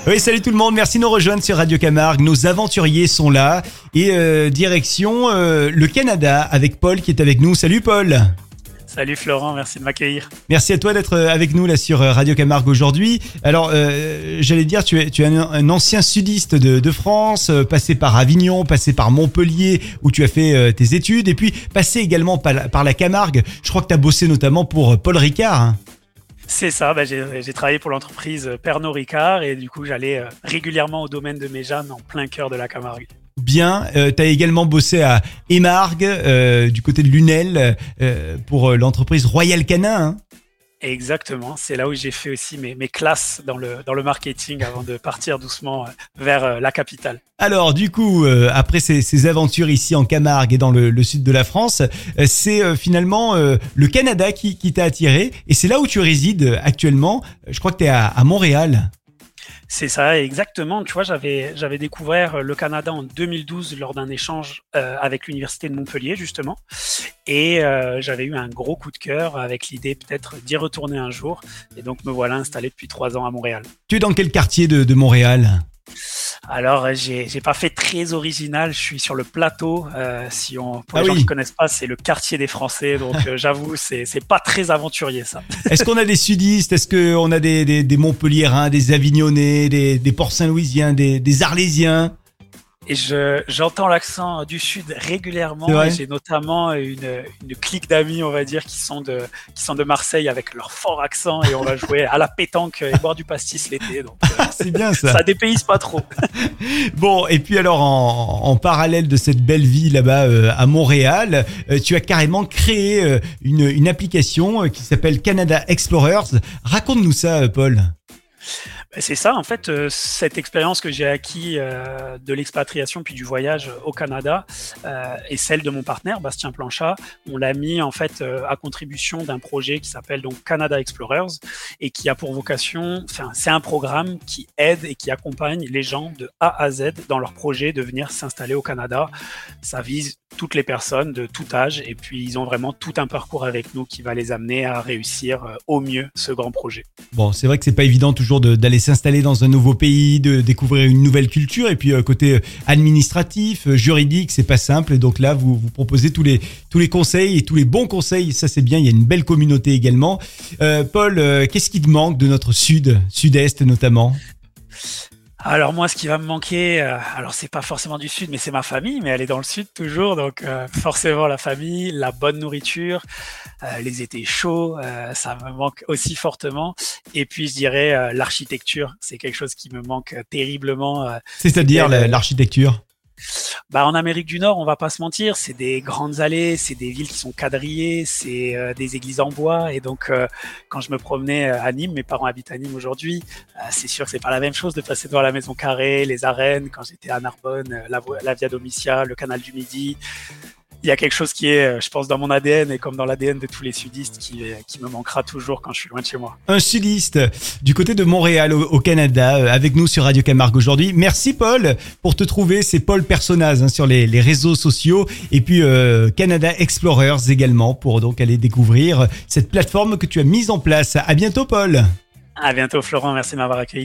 Oui, salut tout le monde, merci de nous rejoindre sur Radio Camargue. Nos aventuriers sont là et direction le Canada avec Paul qui est avec nous. Salut Paul. Salut Florent, merci de m'accueillir. Merci à toi d'être avec nous là sur Radio Camargue aujourd'hui. Alors, j'allais dire, tu es un ancien sudiste de France, passé par Avignon, passé par Montpellier où tu as fait tes études et puis passé également par la Camargue. Je crois que tu as bossé notamment pour Paul Ricard. Hein. C'est ça, j'ai travaillé pour l'entreprise Pernod Ricard et du coup j'allais régulièrement au domaine de Méjeanne en plein cœur de la Camargue. Bien, tu as également bossé à Émargues, du côté de Lunel, pour l'entreprise Royal Canin. Hein. Exactement, c'est là où j'ai fait aussi mes classes dans le marketing avant de partir doucement vers la capitale. Alors du coup, après ces aventures ici en Camargue et dans le sud de la France, c'est finalement le Canada qui t'a attiré et c'est là où tu résides actuellement. Je crois que tu es à Montréal. C'est ça, exactement. Tu vois, j'avais découvert le Canada en 2012 lors d'un échange avec l'université de Montpellier, justement. Et j'avais eu un gros coup de cœur avec l'idée peut-être d'y retourner un jour. Et donc, me voilà installé depuis 3 ans à Montréal. Tu es dans quel quartier de Montréal ? Alors, j'ai pas fait très original. Je suis sur le plateau. Pour les gens qui connaissent pas, c'est le quartier des Français. Donc, j'avoue, c'est pas très aventurier, ça. Est-ce qu'on a des sudistes? Est-ce qu'on a des Montpelliérains, des Avignonnais, des Port-Saint-Louisiens, des Arlésiens? Et j'entends l'accent du sud régulièrement. Et j'ai notamment une clique d'amis, on va dire, qui sont de Marseille avec leur fort accent et on va jouer à la pétanque et boire du pastis l'été. Donc c'est bien ça. Ça dépayse pas trop. Bon, et puis alors en parallèle de cette belle vie là-bas à Montréal, tu as carrément créé une application qui s'appelle Canada Explorers. Raconte-nous ça, Paul. C'est ça, en fait, cette expérience que j'ai acquis de l'expatriation puis du voyage au Canada et celle de mon partenaire, Bastien Planchat, on l'a mis en fait à contribution d'un projet qui s'appelle donc Canada Explorers et qui a pour vocation, c'est un programme qui aide et qui accompagne les gens de A à Z dans leur projet de venir s'installer au Canada. Ça vise toutes les personnes de tout âge et puis ils ont vraiment tout un parcours avec nous qui va les amener à réussir au mieux ce grand projet. Bon, c'est vrai que c'est pas évident toujours d'aller s'installer dans un nouveau pays, de découvrir une nouvelle culture et puis côté administratif, juridique, c'est pas simple. Donc là, vous proposez tous les conseils et tous les bons conseils. Ça, c'est bien. Il y a une belle communauté également. Paul, qu'est-ce qui te manque de notre sud-est notamment? Alors moi, ce qui va me manquer, alors c'est pas forcément du sud, mais c'est ma famille, mais elle est dans le sud toujours, donc forcément la famille, la bonne nourriture, les étés chauds, ça me manque aussi fortement. Et puis je dirais l'architecture, c'est quelque chose qui me manque terriblement. C'est-à-dire l'architecture? En Amérique du Nord, on va pas se mentir, c'est des grandes allées, c'est des villes qui sont quadrillées, c'est des églises en bois. Et donc, quand je me promenais à Nîmes, mes parents habitent à Nîmes aujourd'hui, c'est sûr que c'est pas la même chose de passer devant la Maison Carrée, les arènes. Quand j'étais à Narbonne, la Via Domitia, le canal du Midi. Il y a quelque chose qui est, je pense, dans mon ADN et comme dans l'ADN de tous les sudistes qui me manquera toujours quand je suis loin de chez moi. Un sudiste du côté de Montréal au Canada avec nous sur Radio Camargue aujourd'hui. Merci Paul. Pour te trouver, c'est Paul Personnaz sur les réseaux sociaux et puis Canada Explorers également pour donc aller découvrir cette plateforme que tu as mise en place. À bientôt Paul. À bientôt Florent, merci de m'avoir accueilli.